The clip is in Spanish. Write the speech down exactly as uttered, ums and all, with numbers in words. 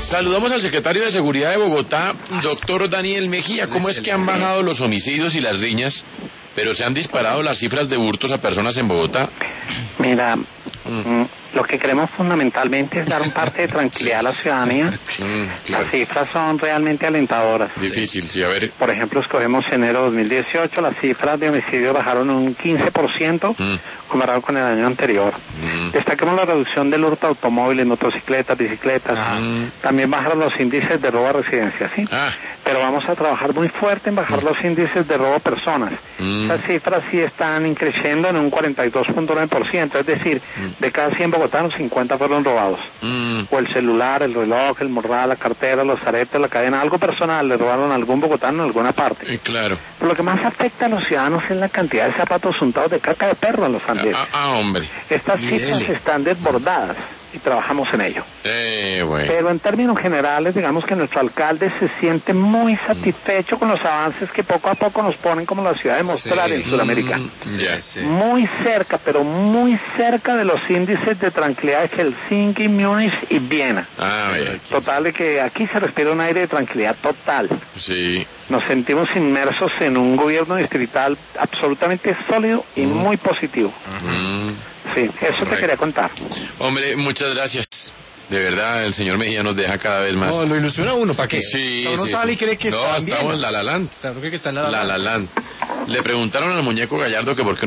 Saludamos al secretario de Seguridad de Bogotá, doctor Daniel Mejía. ¿Cómo es que han bajado los homicidios y las riñas, pero se han disparado las cifras de hurtos a personas en Bogotá? Mira, mm. lo que queremos fundamentalmente es dar un parte de tranquilidad a la ciudadanía. Mm, claro. Las cifras son realmente alentadoras. Difícil, sí, a ver. Por ejemplo, escogemos enero de dos mil dieciocho, las cifras de homicidios bajaron un quince por ciento mm. comparado con el año anterior. Mm. Destaquemos la reducción del hurto de automóviles, motocicletas, bicicletas. Ah. También bajaron los índices de robo a residencia, ¿sí? Ah. Pero vamos a trabajar muy fuerte en bajar mm. los índices de robo a personas. Mm. Esas cifras sí están creciendo en un cuarenta y dos punto nueve por ciento, es decir, mm. de cada cien bogotanos, cincuenta fueron robados. Mm. O el celular, el reloj, el morral, la cartera, los aretes, la cadena, algo personal, le robaron a algún bogotano en alguna parte. Eh, claro. Pero lo que más afecta a los ciudadanos es la cantidad de zapatos untados de caca de perro en los Andes. Ah, ah, hombre. Estas cifras Dele. están desbordadas y trabajamos en ello. Eh, bueno. Pero en términos generales, digamos que nuestro alcalde se siente muy satisfecho mm. con los avances que poco a poco nos ponen como la ciudad de mostrar sí. en Sudamérica. Mm, sí, sí. Muy cerca, pero muy cerca de los índices de tranquilidad de Helsinki, Múnich y Viena. Ah, bien. Total, de que aquí se respira un aire de tranquilidad total. Sí. Nos sentimos inmersos en un gobierno distrital absolutamente sólido y mm. muy positivo. Mm. Sí, eso Correcto. Te quería contar. Hombre, muchas gracias. De verdad, el señor Mejía nos deja cada vez más. No, lo ilusiona uno, ¿para qué? Sí, o sea, uno sí, sale sí. y cree que no, está estamos bien. en La La Land. O sea, uno cree que está en La La La Land. La Land. Le preguntaron al muñeco Gallardo que por qué